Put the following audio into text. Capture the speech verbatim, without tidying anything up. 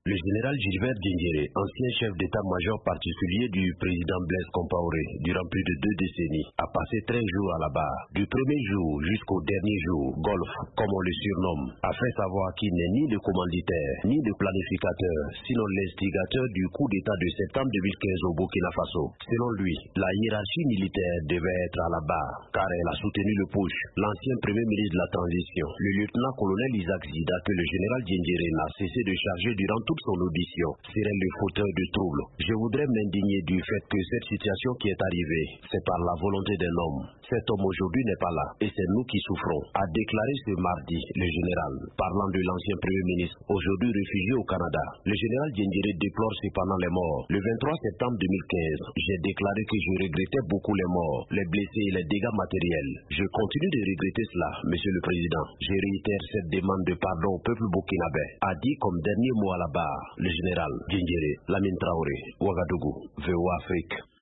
Le général Gilbert Diendéré, ancien chef d'état-major particulier du président Blaise Compaoré durant plus de deux décennies, a passé treize jours à la barre. Du premier jour jusqu'au dernier jour, Golf, comme on le surnomme, a fait savoir qu'il n'est ni le commanditaire, ni le planificateur, sinon l'instigateur du coup d'état de septembre deux mille quinze au Burkina Faso. Selon lui, la hiérarchie militaire devait être à la barre, car elle a soutenu le push, l'ancien premier ministre de la transition, le lieutenant-colonel Isaac Zida, que le général Diendéré n'a cessé de charger durant toute son audition, serait le fauteur de troubles. Je voudrais m'indigner du fait que cette situation qui est arrivée, c'est par la volonté d'un homme. Cet homme aujourd'hui n'est pas là, et c'est nous qui souffrons, a déclaré ce mardi le général, parlant de l'ancien premier ministre, aujourd'hui réfugié au Canada. Le général Diendéré déplore cependant les morts. Le vingt-trois septembre deux mille quinze, j'ai déclaré que je regrettais beaucoup les morts, les blessés et les dégâts matériels. Je continue de regretter cela, Monsieur le Président. Je réitère cette demande de pardon au peuple burkinabé, a dit comme dernier mot à la barre le général Diendéré. Lamine Traoré, Ouagadougou, V O A Afrique.